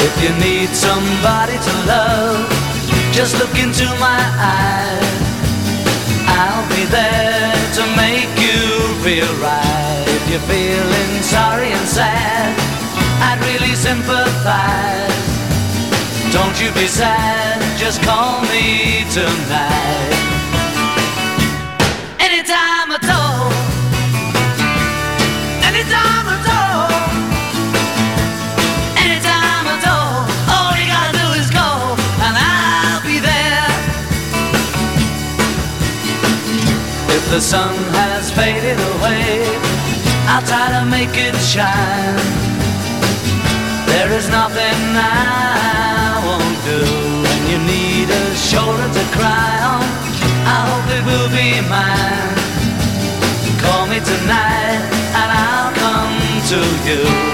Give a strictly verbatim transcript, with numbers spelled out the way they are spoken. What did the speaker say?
If you need somebody to love, just look into my eyes. I'll be there to make you feel right. If you're feeling sorry and sad, I'd really sympathize. Don't you be sad, just call me tonight. Anytime at all, anytime at all, anytime at all. All you gotta do is call and I'll be there. If the sun has faded away, I'll try to make it shine. There is nothing I won't do. When you need a shoulder to cry on, I hope it will be mine. Call me tonight and I'll come to you.